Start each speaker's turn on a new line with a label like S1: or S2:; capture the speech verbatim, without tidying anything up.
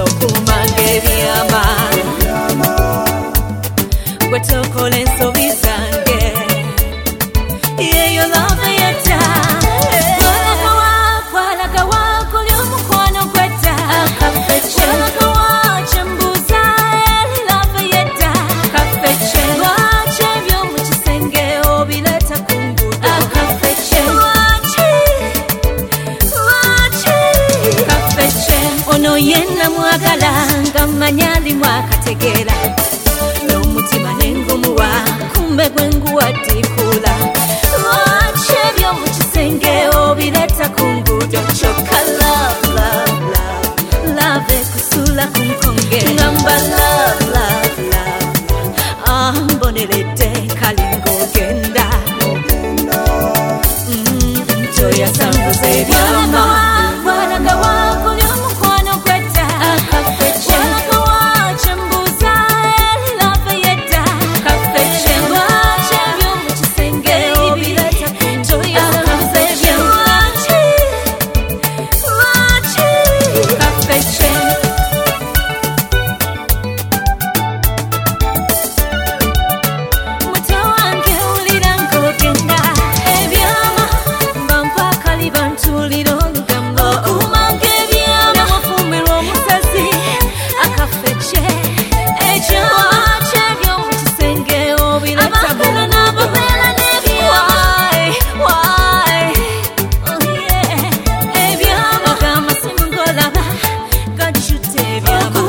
S1: okumanga ebyama gwe tokola ensobi zange yeyo love yetta walagawa walagawa kuli omukwano gwetta akafeche walagawa chembuza love yetta akafeche lwache ebyomu kisenge obileta kungudo akafeche lwache lwache akafeche ono yenna mwagala nga manyali mwakategera n'omutima n'engumuwa kumbe gwenguwadikula lwache ebyomu kisenge obileta kungudo kyokka love love love love ekusula kunkonge ngamba love love love ah mboneredde kalinga ogenda ntoyasambuza ebyama walagawa kuli omukwano gwetta akafeche walagawa chembuza love yetta akafeche lwache ebyomu kisenge obileta ntoyasambuza ebyama lwache akafeche muto wange wulira ng'ogenda ebyama bampakali bantulira olugambo okumanga ebyama mufumbirwa omusazi akafeche ekyo lwache ebyomu kisenge obileta abagala n'ababeera n'ebyama why oh yeah ebyama gamasimu ng'olaba gajute ebyama